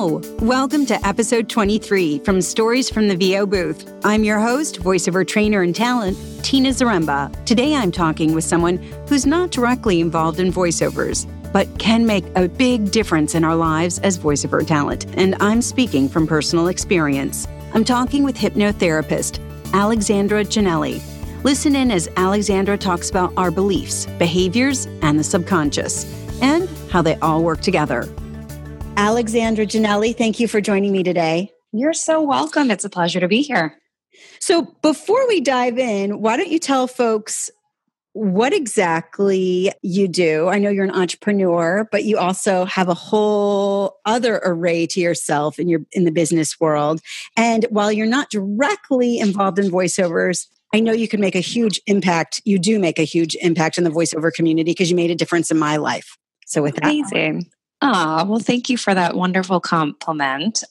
Hello, welcome to episode 23 from Stories from the VO Booth. I'm your host, voiceover trainer and talent, Tina Zaremba. Today I'm talking with someone who's not directly involved in voiceovers, but can make a big difference in our lives as voiceover talent. And I'm speaking from personal experience. I'm talking with hypnotherapist Alexandra Janelli. Listen in as Alexandra talks about our beliefs, behaviors, and the subconscious, and how they all work together. Alexandra Janelli, thank you for joining me today. You're so welcome. It's a pleasure to be here. So before we dive in, why don't you tell folks what exactly you do? I know you're an entrepreneur, but you also have a whole other array to yourself in the business world. And while you're not directly involved in voiceovers, I know you can make a huge impact. You do make a huge impact in the voiceover community because you made a difference in my life. So with that. Amazing. Well, thank you for that wonderful compliment.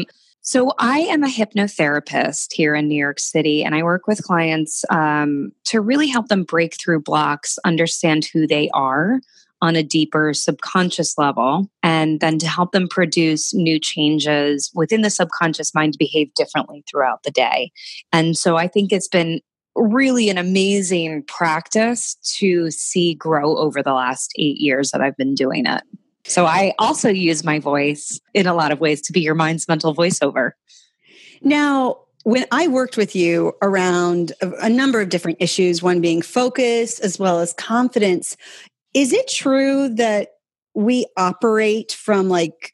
So I am a hypnotherapist here in New York City, and I work with clients to really help them break through blocks, understand who they are on a deeper subconscious level, and then to help them produce new changes within the subconscious mind to behave differently throughout the day. And so I think it's been really an amazing practice to see grow over the last 8 years that I've been doing it. So I also use my voice in a lot of ways to be your mind's mental voiceover. Now, when I worked with you around a number of different issues, one being focus as well as confidence, is it true that we operate from like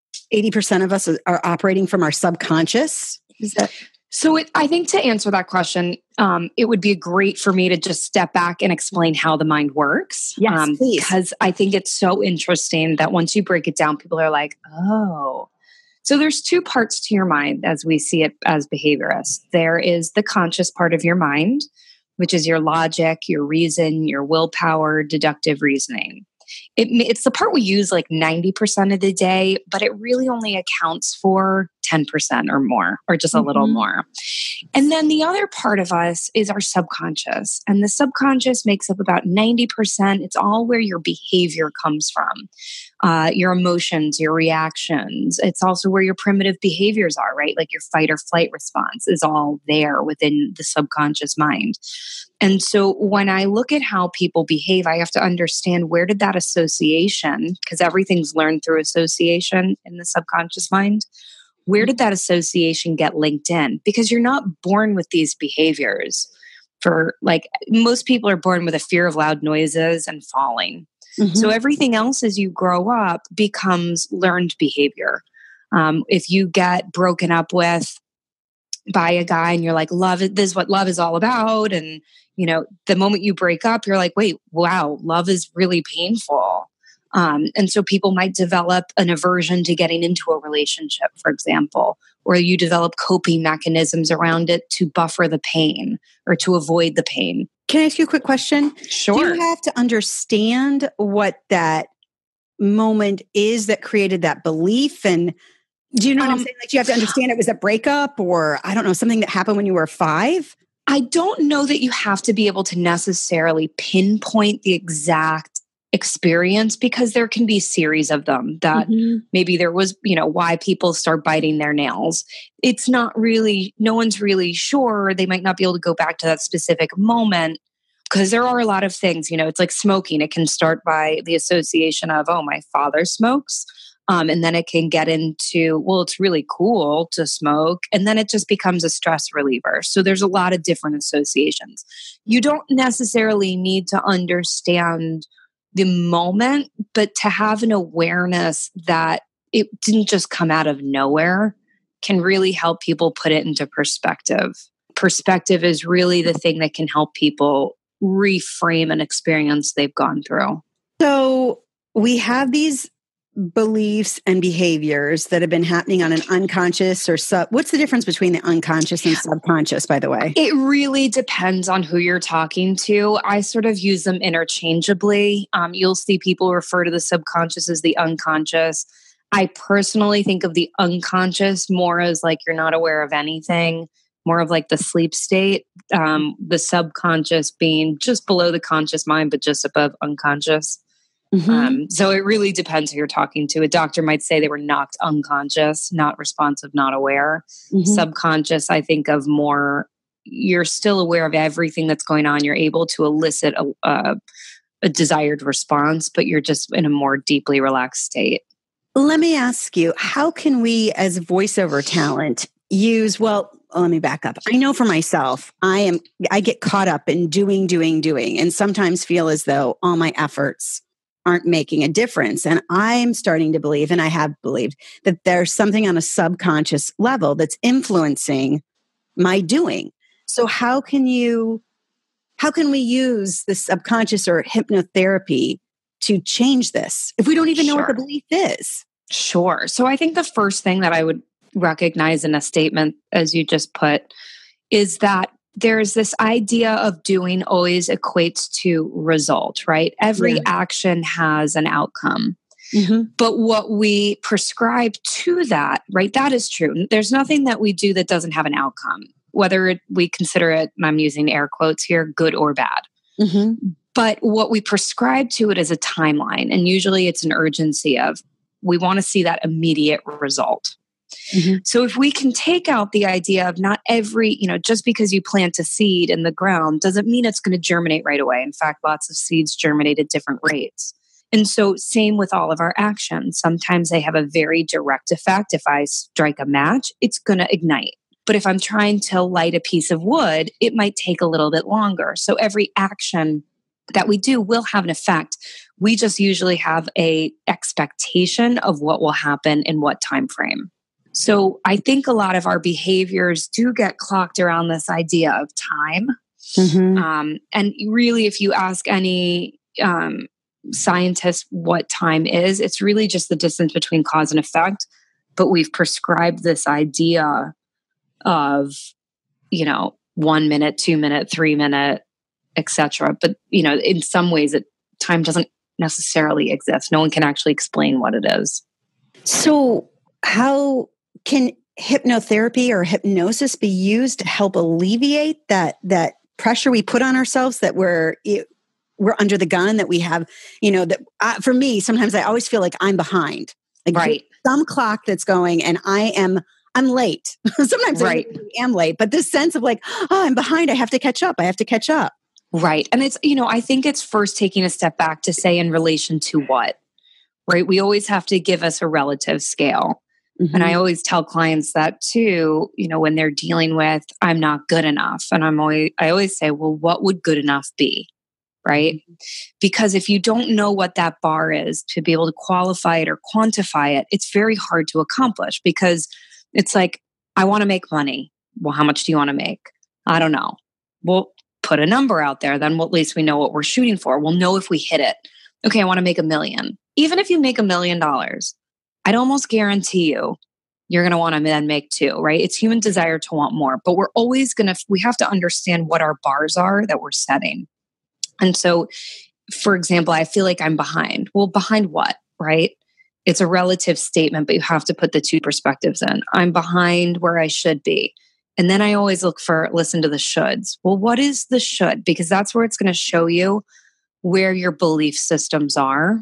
80% of us are operating from our subconscious? Is that... So I think to answer that question, it would be great for me to just step back and explain how the mind works. Yes, please. Because I think it's so interesting that once you break it down, people are like, oh. So there's two parts to your mind as we see it as behaviorists. There is the conscious part of your mind, which is your logic, your reason, your willpower, deductive reasoning. It's the part we use like 90% of the day, but it really only accounts for 10% or more, or just a little more. And then the other part of us is our subconscious. And the subconscious makes up about 90%. It's all where your behavior comes from, your emotions, your reactions. It's also where your primitive behaviors are, right? Like your fight or flight response is all there within the subconscious mind. And so when I look at how people behave, I have to understand where did that association, because everything's learned through association in the subconscious mind, where did that association get linked in? Because you're not born with these behaviors. For like most people are born with a fear of loud noises and falling. So everything else as you grow up becomes learned behavior. If you get broken up with by a guy and you're like, love, this is what love is all about. And, you know, the moment you break up, you're like, wait, wow, love is really painful. And so people might develop an aversion to getting into a relationship, for example, or you develop coping mechanisms around it to buffer the pain or to avoid the pain. Can I ask you a quick question? Sure. Do you have to understand what that moment is that created that belief? And do you know what I'm saying? Like, you have to understand it was a breakup or, I don't know, something that happened when you were 5? I don't know that you have to be able to necessarily pinpoint the exact experience, because there can be series of them that maybe there was, you know, why people start biting their nails. It's not really, no one's really sure. They might not be able to go back to that specific moment because there are a lot of things, you know, it's like smoking. It can start by the association of, oh, my father smokes. And then it can get into, well, it's really cool to smoke. And then it just becomes a stress reliever. So there's a lot of different associations. You don't necessarily need to understand the moment, but to have an awareness that it didn't just come out of nowhere can really help people put it into perspective. Perspective is really the thing that can help people reframe an experience they've gone through. So we have these beliefs and behaviors that have been happening on an unconscious or what's the difference between the unconscious and subconscious, by the way? It really depends on who you're talking to. I sort of use them interchangeably. You'll see people refer to the subconscious as the unconscious. I personally think of the unconscious more as like you're not aware of anything, more of like the sleep state, the subconscious being just below the conscious mind, but just above unconscious. So it really depends who you're talking to. A doctor might say they were knocked unconscious, not responsive, not aware. Subconscious, I think of more, you're still aware of everything that's going on. You're able to elicit a desired response, but you're just in a more deeply relaxed state. Let me ask you, how can we as voiceover talent use, well, let me back up. I know for myself, I get caught up in doing, and sometimes feel as though all my efforts aren't making a difference. And I'm starting to believe, and I have believed, that there's something on a subconscious level that's influencing my doing. So how can we use the subconscious or hypnotherapy to change this if we don't even know what the belief is? Sure. So I think the first thing that I would recognize in a statement, as you just put, is that there's this idea of doing always equates to result, right? Every action has an outcome. But what we prescribe to that, right? That is true. There's nothing that we do that doesn't have an outcome, whether we consider it, and I'm using air quotes here, good or bad. But what we prescribe to it is a timeline. And usually it's an urgency of, we want to see that immediate result. So if we can take out the idea of not every, just because you plant a seed in the ground doesn't mean it's going to germinate right away. In fact, lots of seeds germinate at different rates. And so same with all of our actions. Sometimes they have a very direct effect. If I strike a match, it's going to ignite. But if I'm trying to light a piece of wood, it might take a little bit longer. So every action that we do will have an effect. We just usually have an expectation of what will happen in what time frame. So I think a lot of our behaviors do get clocked around this idea of time. And really, if you ask any scientist what time is, it's really just the distance between cause and effect. But we've prescribed this idea of, 1 minute, 2 minute, 3 minute, etc. But, in some ways, time doesn't necessarily exist. No one can actually explain what it is. So how can hypnotherapy or hypnosis be used to help alleviate that pressure we put on ourselves, that we're under the gun, that we have, for me, sometimes I always feel like I'm behind. Like some clock that's going and I'm late. Sometimes I am late, but this sense of like, oh, I'm behind. I have to catch up. Right. And it's, I think it's first taking a step back to say in relation to what, right? We always have to give us a relative scale. And I always tell clients that too, when they're dealing with, I'm not good enough. And I always say, well, what would good enough be? Right? Because if you don't know what that bar is to be able to qualify it or quantify it, it's very hard to accomplish, because it's like, I want to make money. Well, how much do you want to make? I don't know. Well, put a number out there. Then at least we know what we're shooting for. We'll know if we hit it. Okay, I want to make $1 million. Even if you make $1 million, I'd almost guarantee you're going to want to then make 2, right? It's human desire to want more, but we're always we have to understand what our bars are that we're setting. And so, for example, I feel like I'm behind. Well, behind what, right? It's a relative statement, but you have to put the two perspectives in. I'm behind where I should be. And then I always listen to the shoulds. Well, what is the should? Because that's where it's going to show you where your belief systems are.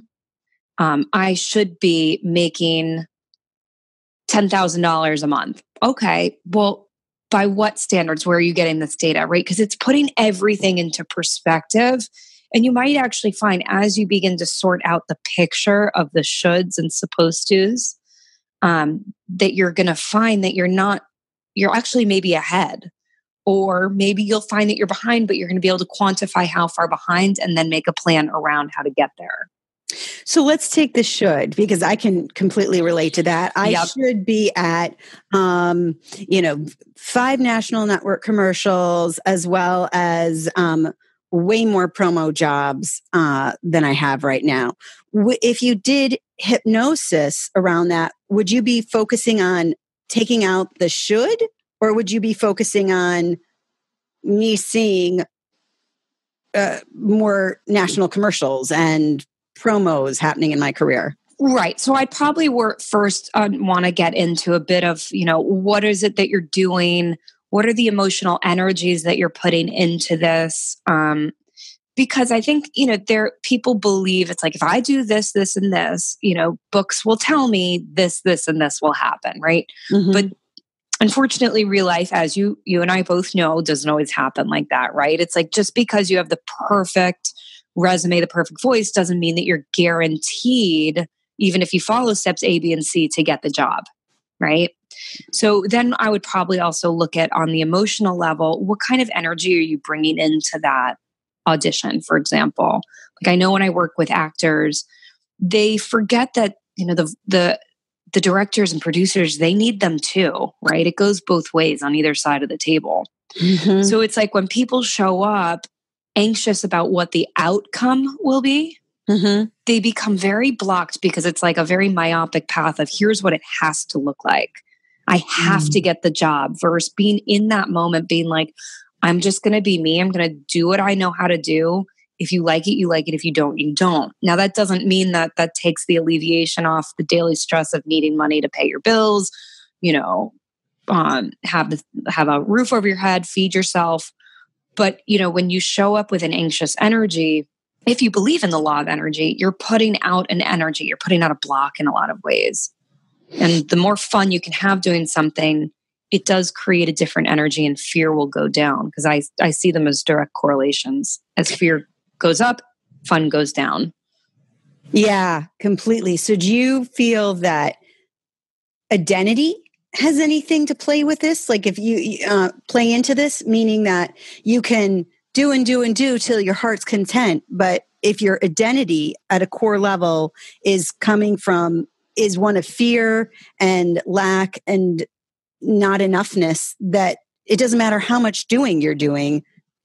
I should be making $10,000 a month. Okay, well, by what standards? Where are you getting this data, right? Because it's putting everything into perspective. And you might actually find, as you begin to sort out the picture of the shoulds and supposed tos, that you're going to find that you're actually maybe ahead. Or maybe you'll find that you're behind, but you're going to be able to quantify how far behind and then make a plan around how to get there. So let's take the should, because I can completely relate to that. I should be at, 5 national network commercials, as well as way more promo jobs than I have right now. If you did hypnosis around that, would you be focusing on taking out the should, or would you be focusing on me seeing more national commercials and promos happening in my career? Right. So I'd probably want to get into a bit of, what is it that you're doing? What are the emotional energies that you're putting into this? because I think, people believe it's like, if I do this, this, and this, books will tell me this, this, and this will happen. Right. Mm-hmm. But unfortunately, real life, as you and I both know, doesn't always happen like that. Right. It's like, just because you have the perfect resume, the perfect voice, doesn't mean that you're guaranteed, even if you follow steps A, B, and C, to get the job. Right. So then I would probably also look at, on the emotional level, what kind of energy are you bringing into that audition, for example? Like, I know when I work with actors, they forget that, the directors and producers, they need them too, right? It goes both ways on either side of the table. Mm-hmm. So it's like, when people show up anxious about what the outcome will be, mm-hmm. they become very blocked, because it's like a very myopic path of, here's what it has to look like. I have to get the job, versus being in that moment, being like, I'm just going to be me. I'm going to do what I know how to do. If you like it, you like it. If you don't, you don't. Now, that doesn't mean that takes the alleviation off the daily stress of needing money to pay your bills, have a roof over your head, feed yourself. But, when you show up with an anxious energy, if you believe in the law of energy, you're putting out an energy, you're putting out a block in a lot of ways. And the more fun you can have doing something, it does create a different energy, and fear will go down, because I see them as direct correlations. As fear goes up, fun goes down. Yeah, completely. So do you feel that identity has anything to play with this? Like, if you play into this, meaning that you can do and do and do till your heart's content. But if your identity at a core level is one of fear and lack and not enoughness, that it doesn't matter how much doing you're doing,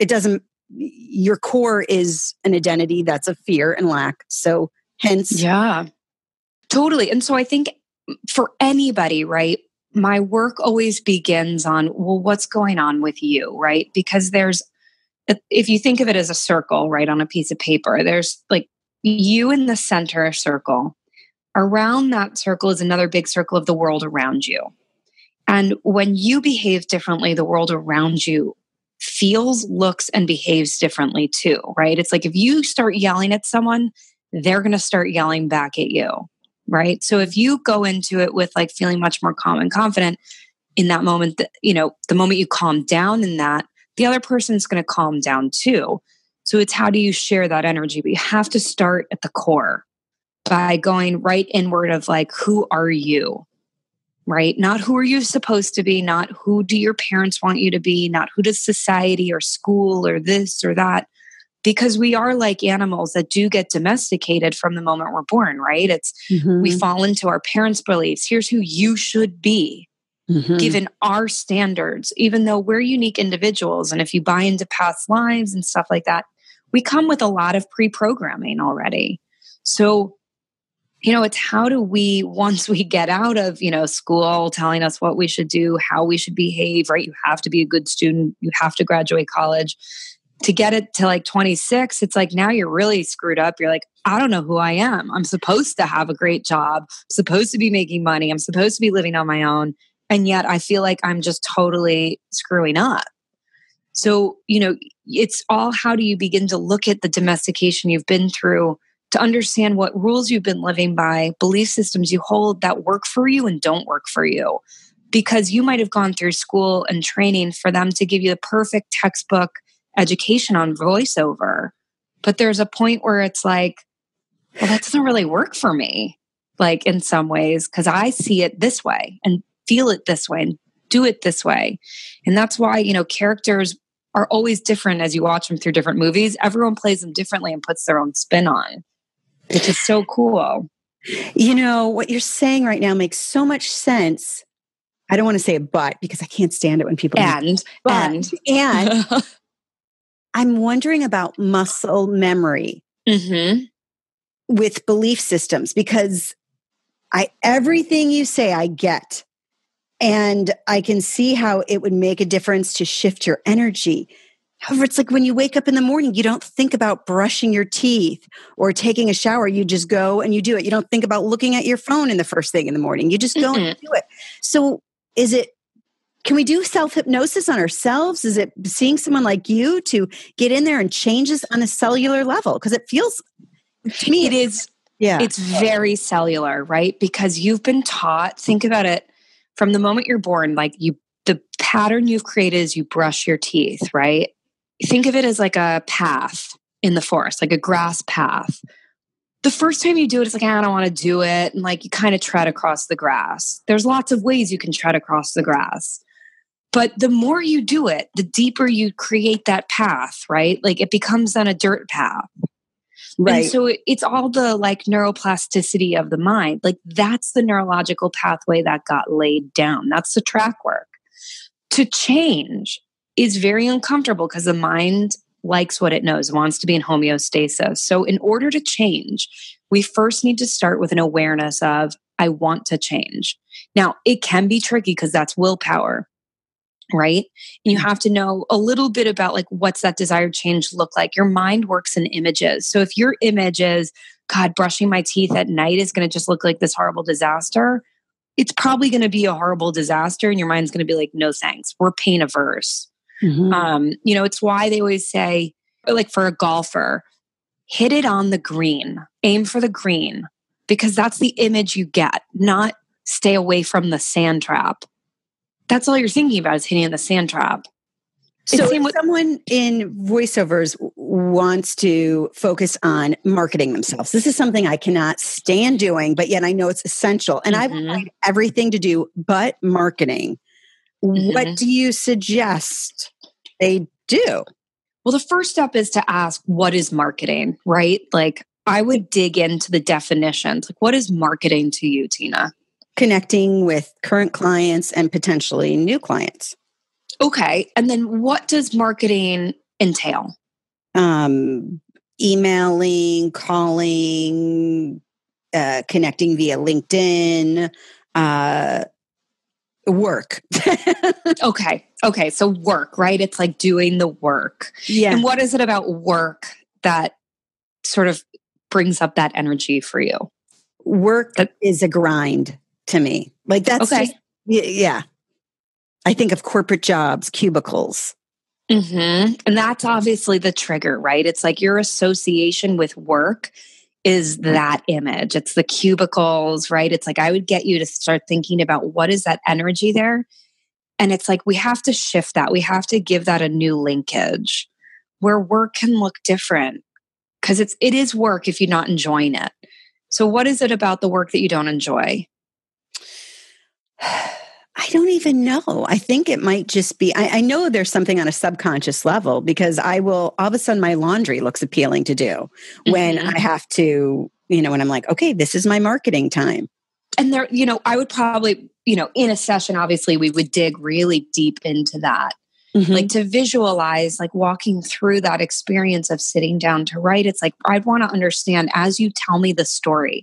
your core is an identity that's of fear and lack. So hence. Yeah, totally. And so I think for anybody, right, my work always begins on, well, what's going on with you, right? Because if you think of it as a circle, right, on a piece of paper, there's like you in the center circle. Around that circle is another big circle of the world around you. And when you behave differently, the world around you feels, looks, and behaves differently too, right? It's like, if you start yelling at someone, they're going to start yelling back at you, right? So if you go into it with like feeling much more calm and confident in that moment, the moment you calm down in that, the other person's going to calm down too. So it's, how do you share that energy? But you have to start at the core by going right inward of like, who are you? Right? Not who are you supposed to be, not who do your parents want you to be, not who does society or school or this or that, because we are like animals that do get domesticated from the moment we're born, right? It's we fall into our parents' beliefs. Here's who you should be, given our standards, even though we're unique individuals. And if you buy into past lives and stuff like that, we come with a lot of pre-programming already. So it's how do we, once we get out of, school telling us what we should do, how we should behave, right? You have to be a good student. You have to graduate college. To get it to like 26, it's like, now you're really screwed up. You're like, I don't know who I am. I'm supposed to have a great job, I'm supposed to be making money, I'm supposed to be living on my own. And yet I feel like I'm just totally screwing up. So, it's all, how do you begin to look at the domestication you've been through, to understand what rules you've been living by, belief systems you hold that work for you and don't work for you. Because you might have gone through school and training for them to give you the perfect textbook education on voiceover. But there's a point where it's like, well, that doesn't really work for me, like in some ways, because I see it this way and feel it this way and do it this way. And that's why, characters are always different as you watch them through different movies. Everyone plays them differently and puts their own spin on, which is so cool. What you're saying right now makes so much sense. I don't want to say a but, because I can't stand it when people and I'm wondering about muscle memory with belief systems, because everything you say, I get, and I can see how it would make a difference to shift your energy. However, it's like when you wake up in the morning, you don't think about brushing your teeth or taking a shower. You just go and you do it. You don't think about looking at your phone in the first thing in the morning. You just go and do it. So is it Can we do self-hypnosis on ourselves? Is it seeing someone like you to get in there and change us on a cellular level? Because it feels, to me, it is. Yeah. It's very cellular, right? Because you've been taught, think about it from the moment you're born, like the pattern you've created is you brush your teeth, right? Think of it as like a path in the forest, like a grass path. The first time you do it, it's like, I don't want to do it. And like you kind of tread across the grass. There's lots of ways you can tread across the grass. But the more you do it, the deeper you create that path, right? Like it becomes then a dirt path. Right. And so it's all the like neuroplasticity of the mind. Like that's the neurological pathway that got laid down. That's the track work. To change is very uncomfortable because the mind likes what it knows, wants to be in homeostasis. So in order to change, we first need to start with an awareness of, I want to change. Now, it can be tricky because that's willpower. Right? And you have to know a little bit about like, what's that desired change look like? Your mind works in images. So if your image is, God, brushing my teeth at night is going to just look like this horrible disaster, it's probably going to be a horrible disaster. And your mind's going to be like, no, thanks. We're pain averse. Mm-hmm. It's why they always say, like for a golfer, hit it on the green, aim for the green, because that's the image you get, not stay away from the sand trap. That's all you're thinking about is hitting the sand trap. So if someone in voiceovers wants to focus on marketing themselves, this is something I cannot stand doing, but yet I know it's essential. And I've tried everything to do but marketing. What do you suggest they do? Well, the first step is to ask, what is marketing, right? Like I would dig into the definitions. Like, what is marketing to you, Tina? Connecting with current clients and potentially new clients. Okay. And then what does marketing entail? Emailing, calling, connecting via LinkedIn, work. Okay. So work, right? It's like doing the work. Yeah. And what is it about work that sort of brings up that energy for you? Work is a grind to me. Like that's okay. Just, yeah. I think of corporate jobs, cubicles. And that's obviously the trigger, right? It's like your association with work is that image. It's the cubicles, right? It's like I would get you to start thinking about what is that energy there? And it's like we have to shift that. We have to give that a new linkage where work can look different because it is work if you're not enjoying it. So what is it about the work that you don't enjoy? I don't even know. I think it might just be, I know there's something on a subconscious level because I will, all of a sudden my laundry looks appealing to do when I have to, when I'm like, okay, this is my marketing time. And there, I would probably, in a session, obviously we would dig really deep into that. Like to visualize, like walking through that experience of sitting down to write. It's like, I'd want to understand as you tell me the story,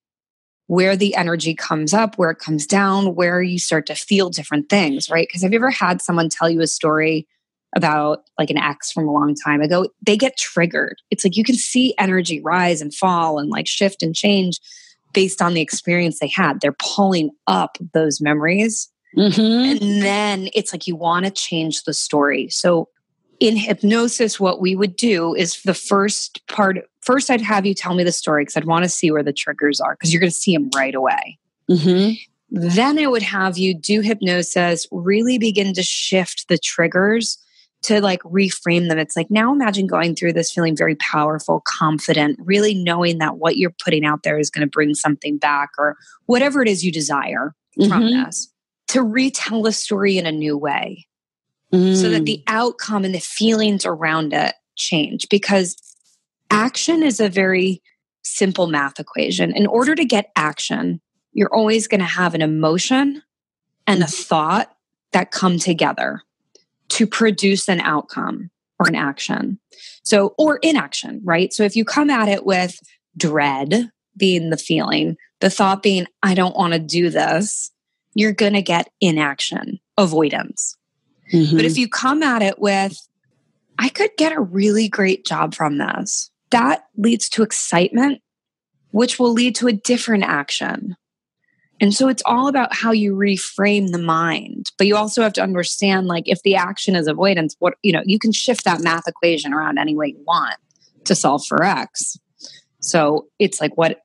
where the energy comes up, where it comes down, where you start to feel different things, right? Because have you ever had someone tell you a story about like an ex from a long time ago? They get triggered. It's like you can see energy rise and fall and like shift and change based on the experience they had. They're pulling up those memories. And then it's like you want to change the story. So in hypnosis, what we would do is the first I'd have you tell me the story because I'd want to see where the triggers are because you're going to see them right away. Then I would have you do hypnosis, really begin to shift the triggers to like reframe them. It's like, now imagine going through this feeling very powerful, confident, really knowing that what you're putting out there is going to bring something back or whatever it is you desire from this, to retell the story in a new way so that the outcome and the feelings around it change. Because action is a very simple math equation. In order to get action, you're always going to have an emotion and a thought that come together to produce an outcome or an action. So, or inaction, right? So if you come at it with dread being the feeling, the thought being, I don't want to do this, you're going to get inaction, avoidance. But if you come at it with, I could get a really great job from this, that leads to excitement, which will lead to a different action. And so it's all about how you reframe the mind. But you also have to understand, like, if the action is avoidance, you can shift that math equation around any way you want to solve for X. So it's like, what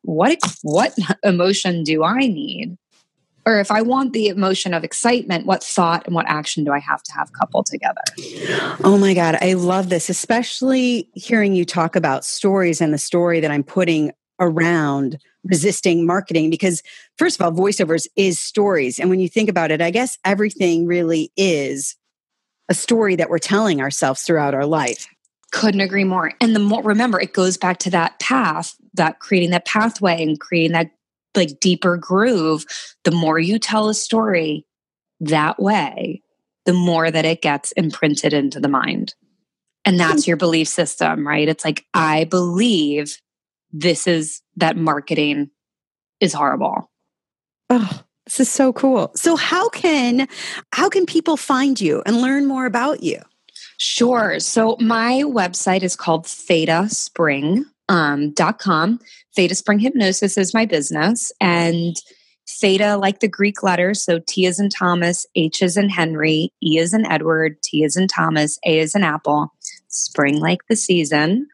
emotion do I need? Or if I want the emotion of excitement, what thought and what action do I have to have coupled together? Oh my God, I love this, especially hearing you talk about stories and the story that I'm putting around resisting marketing, because first of all, voiceovers is stories. And when you think about it, I guess everything really is a story that we're telling ourselves throughout our life. Couldn't agree more. And the more, remember, it goes back to that path, that creating that pathway and creating that like deeper groove. The more you tell a story that way, the more that it gets imprinted into the mind. And that's your belief system, right? It's like, I believe that marketing is horrible. Oh, this is so cool. So how can people find you and learn more about you? Sure. So my website is called ThetaSpring.com. Theta Spring Hypnosis is my business. And Theta, like the Greek letters, so T as in Thomas, H as in Henry, E as in Edward, T as in Thomas, A as in Apple, spring like the season,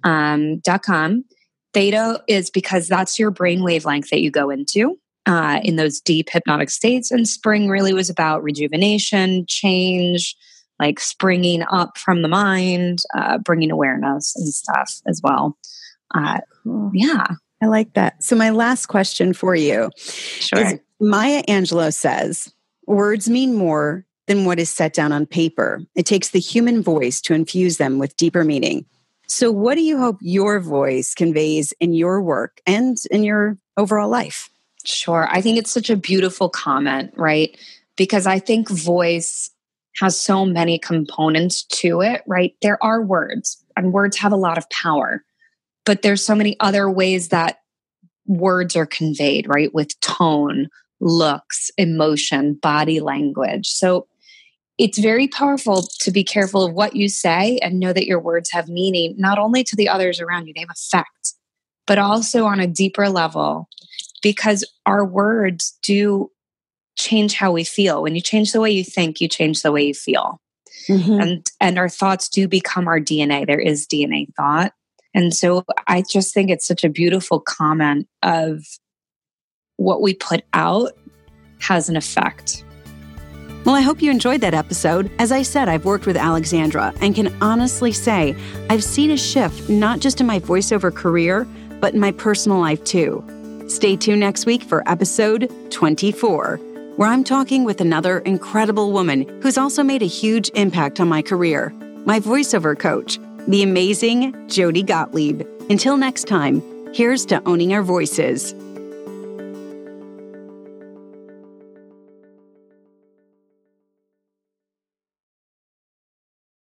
.com. Theta is because that's your brain wavelength that you go into in those deep hypnotic states. And spring really was about rejuvenation, change, like springing up from the mind, bringing awareness and stuff as well. Cool. Yeah. I like that. So my last question for you is, Maya Angelou says, words mean more than what is set down on paper. It takes the human voice to infuse them with deeper meaning. So what do you hope your voice conveys in your work and in your overall life? Sure. I think it's such a beautiful comment, right? Because I think voice has so many components to it, right? There are words, and words have a lot of power, but there's so many other ways that words are conveyed, right? With tone, looks, emotion, body language. So it's very powerful to be careful of what you say and know that your words have meaning, not only to the others around you, they have effect, but also on a deeper level, because our words do change how we feel. When you change the way you think, you change the way you feel. Mm-hmm. And our thoughts do become our DNA. There is DNA thought. And so I just think it's such a beautiful comment of what we put out has an effect. Well, I hope you enjoyed that episode. As I said, I've worked with Alexandra and can honestly say I've seen a shift, not just in my voiceover career, but in my personal life too. Stay tuned next week for episode 24, where I'm talking with another incredible woman who's also made a huge impact on my career, my voiceover coach, the amazing Jody Gottlieb. Until next time, here's to owning our voices.